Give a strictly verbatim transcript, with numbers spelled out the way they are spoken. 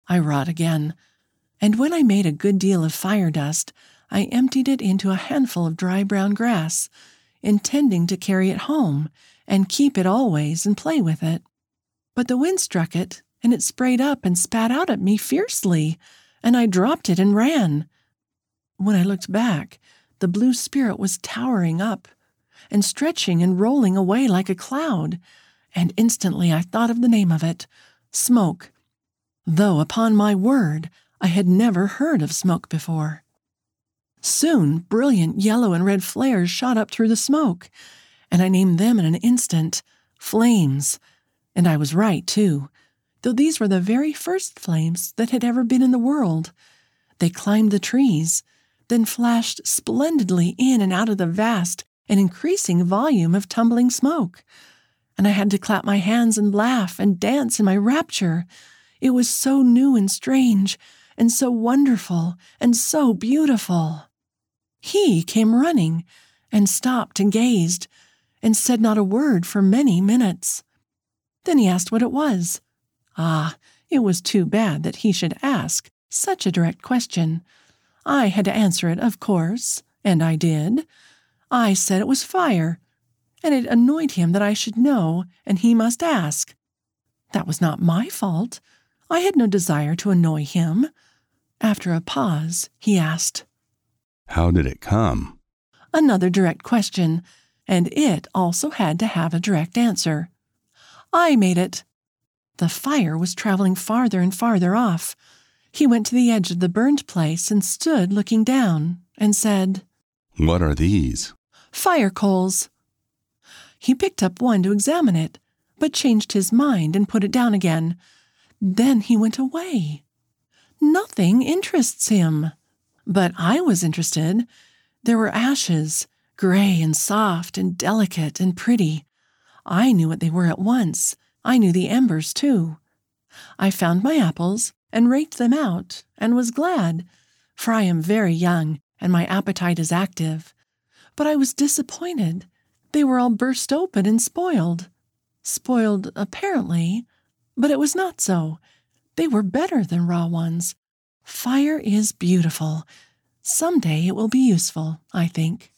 I wrought again, and when I made a good deal of fire dust, I emptied it into a handful of dry brown grass, intending to carry it home and keep it always and play with it. But the wind struck it, and it sprayed up and spat out at me fiercely, and I dropped it and ran. When I looked back, the blue spirit was towering up and stretching and rolling away like a cloud, and instantly I thought of the name of it, smoke, though upon my word I had never heard of smoke before. Soon brilliant yellow and red flares shot up through the smoke, and I named them in an instant, flames, and I was right, too, though these were the very first flames that had ever been in the world. They climbed the trees, then flashed splendidly in and out of the vast and increasing volume of tumbling smoke, and I had to clap my hands and laugh and dance in my rapture. It was so new and strange, and so wonderful, and so beautiful. He came running, and stopped and gazed, and said not a word for many minutes. Then he asked what it was. Ah, it was too bad that he should ask such a direct question. I had to answer it, of course, and I did. I said it was fire, and it annoyed him that I should know, and he must ask. That was not my fault. I had no desire to annoy him. After a pause, he asked, "How did it come?" Another direct question, and it also had to have a direct answer. I made it. The fire was traveling farther and farther off. He went to the edge of the burned place and stood looking down, and said, "What are these?" "Fire coals." He picked up one to examine it, but changed his mind and put it down again. Then he went away. Nothing interests him. But I was interested. There were ashes, gray and soft and delicate and pretty. I knew what they were at once. I knew the embers, too. I found my apples and raked them out and was glad, for I am very young and my appetite is active. But I was disappointed. They were all burst open and spoiled. Spoiled, apparently, but it was not so. They were better than raw ones. Fire is beautiful. Some day it will be useful, I think.